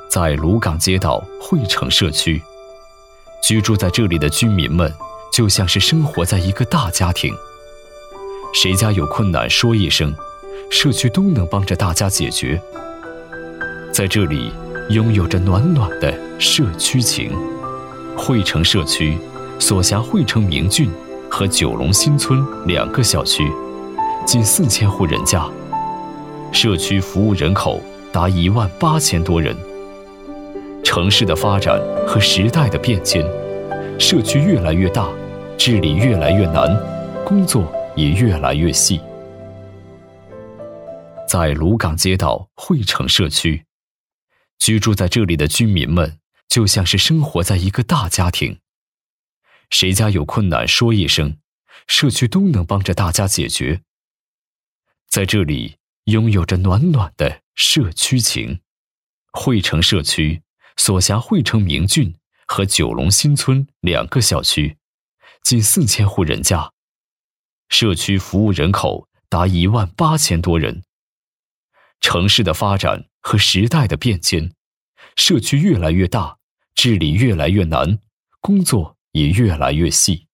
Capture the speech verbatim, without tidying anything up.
在鲁岗街道汇城社区，居住在这里的居民们就像是生活在一个大家庭，谁家有困难说一声，社区都能帮着大家解决。在这里拥有着暖暖的社区情。汇城社区所辖汇城明郡和九龙新村两个小区，近四千户人家，社区服务人口达一万八千多人。城市的发展和时代的变迁，社区越来越大，治理越来越难，工作也越来越细。在鲁岗街道汇城社区，居住在这里的居民们就像是生活在一个大家庭，谁家有困难说一声，社区都能帮着大家解决。在这里拥有着暖暖的社区情。汇城社区所辖汇城明郡和九龙新村两个小区，近四千户人家，社区服务人口达一万八千多人。城市的发展和时代的变迁，社区越来越大，治理越来越难，工作也越来越细。